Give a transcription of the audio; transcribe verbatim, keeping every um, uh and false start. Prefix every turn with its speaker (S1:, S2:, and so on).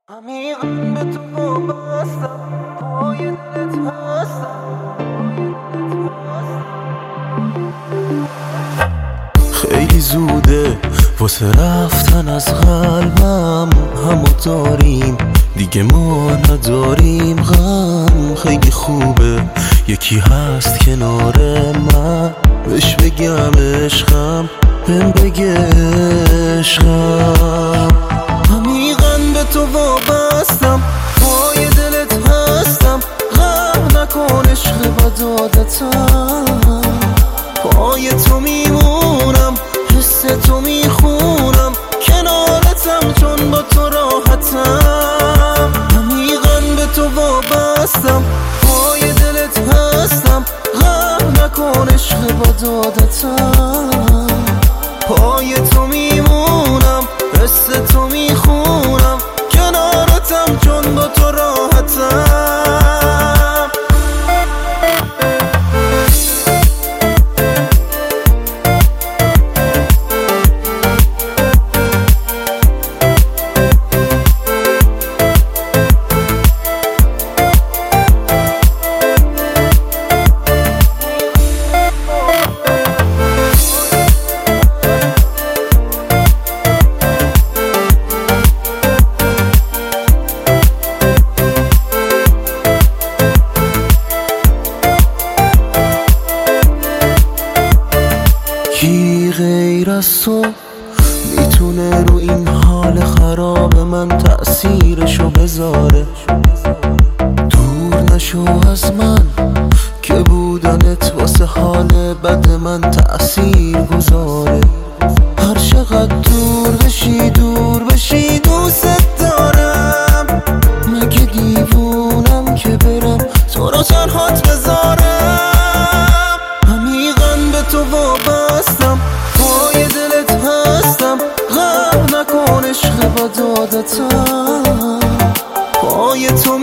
S1: عمیقم به تو وابستم، پای دلت هستم. خیلی زوده واسه رفتن از قلبم، همو داریم دیگه ما نداریم غم. خیلی خوبه یکی هست کنار من، بهش بگم عشقم، بهم بگه عشقم. عمیقاً به تو وابستم، پای دلت هستم. غم نکن عشق بد عادتم، پای تو میمونم، حس تو میخونم، کنارتم چون با تو راحتم. عمیقاً به تو وابستم، پای دلت هستم. غم نکن عشق بد عادتم، پای تو میمونم، حس تو میخونم، کنارتم چون با تو راحتم. کی غیر از تو میتونه رو این حال خراب من تأثیرشو بذاره؟ دور نشو از من که بودنت واسه حال بد من تأثیر گذاره. هر چقدر دور بشی دور بشی دوست دارم. مگه دیوونم که برم تو رو تنهات بذارم؟ عمیقاً به تو وابستم، پای دلت هستم. غم نکن عشق بد عادتم، پای تو